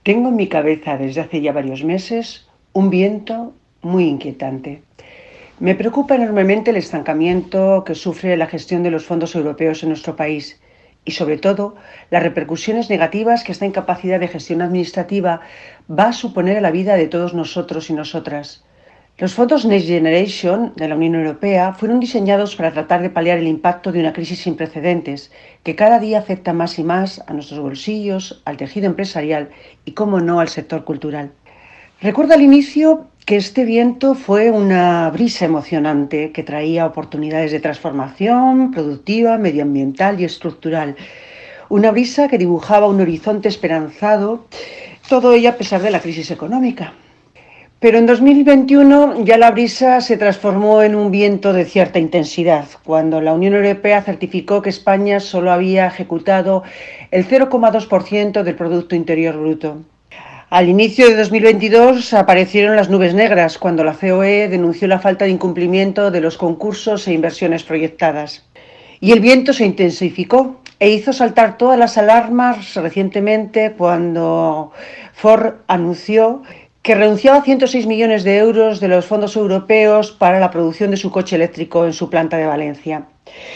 Tengo en mi cabeza desde hace ya varios meses un viento muy inquietante. Me preocupa enormemente el estancamiento que sufre la gestión de los fondos europeos en nuestro país y, sobre todo, las repercusiones negativas que esta incapacidad de gestión administrativa va a suponer a la vida de todos nosotros y nosotras. Los fondos Next Generation de la Unión Europea fueron diseñados para tratar de paliar el impacto de una crisis sin precedentes que cada día afecta más y más a nuestros bolsillos, al tejido empresarial y, cómo no, al sector cultural. Recuerdo al inicio que este viento fue una brisa emocionante que traía oportunidades de transformación productiva, medioambiental y estructural. Una brisa que dibujaba un horizonte esperanzado, todo ello a pesar de la crisis económica. Pero en 2021 ya la brisa se transformó en un viento de cierta intensidad, cuando la Unión Europea certificó que España solo había ejecutado el 0,2% del Producto Interior Bruto. Al inicio de 2022 aparecieron las nubes negras, cuando la COE denunció la falta de incumplimiento de los concursos e inversiones proyectadas. Y el viento se intensificó e hizo saltar todas las alarmas recientemente cuando Ford anunció que renunciaba a 106 millones de euros de los fondos europeos para la producción de su coche eléctrico en su planta de Valencia.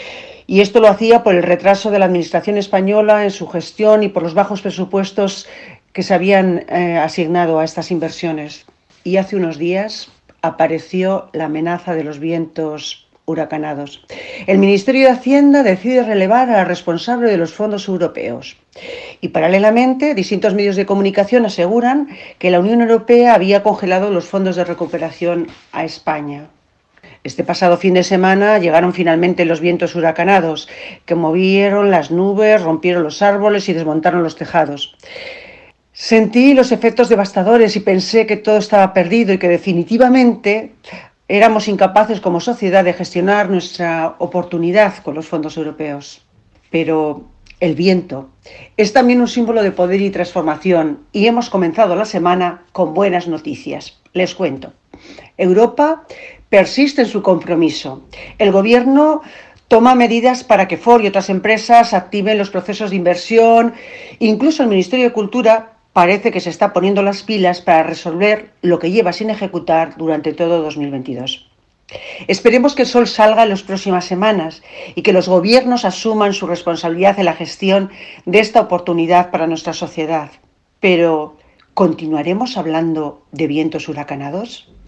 Y esto lo hacía por el retraso de la administración española en su gestión y por los bajos presupuestos que se habían asignado a estas inversiones. Y hace unos días apareció la amenaza de los vientos huracanados. El Ministerio de Hacienda decide relevar a la responsable de los fondos europeos. Y paralelamente, distintos medios de comunicación aseguran que la Unión Europea había congelado los fondos de recuperación a España. Este pasado fin de semana llegaron finalmente los vientos huracanados, que movieron las nubes, rompieron los árboles y desmontaron los tejados. Sentí los efectos devastadores y pensé que todo estaba perdido y que definitivamente éramos incapaces como sociedad de gestionar nuestra oportunidad con los fondos europeos. Pero el viento es también un símbolo de poder y transformación, y hemos comenzado la semana con buenas noticias. Les cuento. Europa persiste en su compromiso. El Gobierno toma medidas para que Ford y otras empresas activen los procesos de inversión. Incluso el Ministerio de Cultura parece que se está poniendo las pilas para resolver lo que lleva sin ejecutar durante todo 2022. Esperemos que el sol salga en las próximas semanas y que los gobiernos asuman su responsabilidad en la gestión de esta oportunidad para nuestra sociedad. Pero, ¿continuaremos hablando de vientos huracanados?